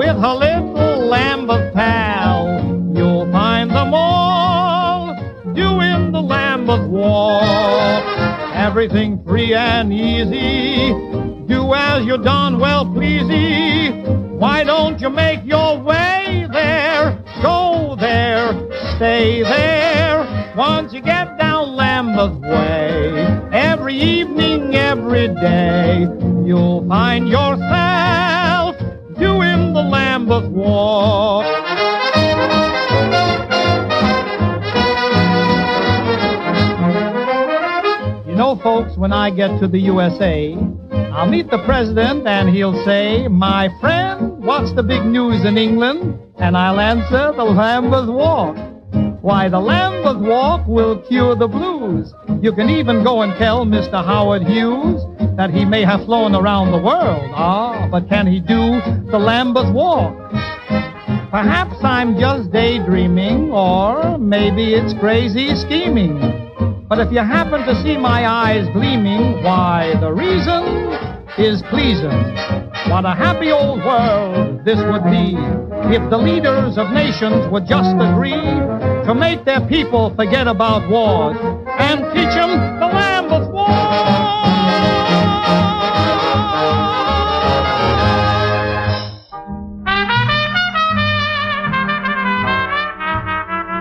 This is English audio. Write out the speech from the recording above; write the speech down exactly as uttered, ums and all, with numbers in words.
with her little Lambeth pal. You'll find them all doing the Lambeth walk. Everything free and easy. Do as you're done, well pleasy. Why don't you make your way there? Go there, stay there. Once you get down Lambeth Way, every evening, every day, you'll find yourself doing the Lambeth walk. You know, folks, when I get to the U S A, I'll meet the president and he'll say, "My friend, what's the big news in England?" And I'll answer, "The Lambeth Walk." Why, the Lambeth Walk will cure the blues. You can even go and tell Mister Howard Hughes that he may have flown around the world. Ah, but can he do the Lambeth Walk? Perhaps I'm just daydreaming, or maybe it's crazy scheming. But if you happen to see my eyes gleaming, why, the reason is pleasing. What a happy old world this would be if the leaders of nations would just agree to make their people forget about wars and teach them the Lambeth Walk.